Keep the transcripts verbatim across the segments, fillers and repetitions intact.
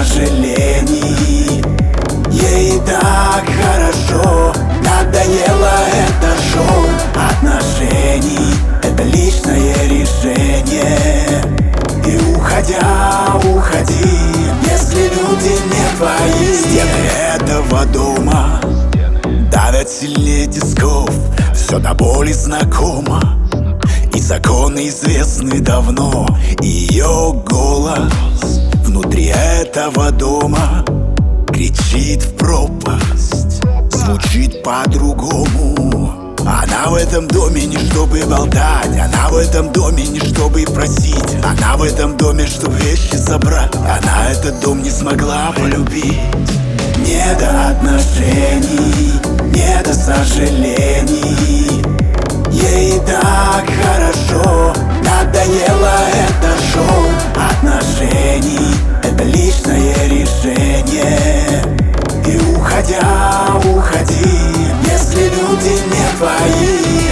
сожалений. Ей так хорошо, надоело это шоу отношений. Это личное решение. И уходя, уходи, если люди не твои. Стены этого дома давят сильнее тисков, все до боли знакомо, и законы известны давно. И ее голос внутри этого дома кричит в пропасть, звучит по-другому. Она в этом доме не чтобы болтать, она в этом доме не чтобы просить, она в этом доме, чтобы вещи собрать. Она этот дом не смогла полюбить. Не до отношений, не до сожалений. Ей так хорошо, надоело это шоу отношений. Это личное решение. И уходя, уходи, если люди не твои.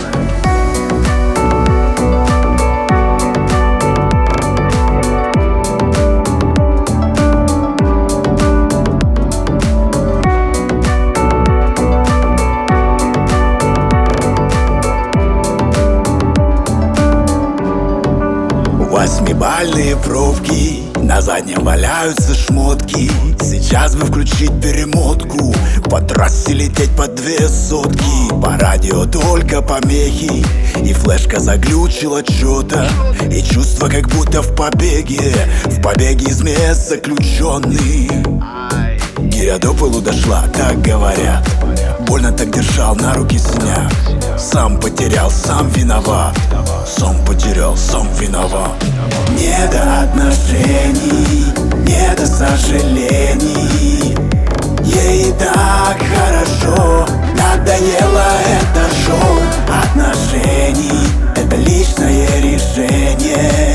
Восьмибальные пробки, на заднем валяются шмотки. Сейчас бы включить перемотку, по трассе лететь по две сотки. По радио только помехи, и флешка заглючила чё-то. И чувство, как будто в побеге, в побеге из мест заключенный. Гиря до полу дошла, так говорят. Больно так держал, на руки синяк. Сам потерял, сам виноват. Сам потерял, сам виноват. Не до отношений, не до сожалений. Ей так хорошо, надоело это шоу отношений. Это личное решение.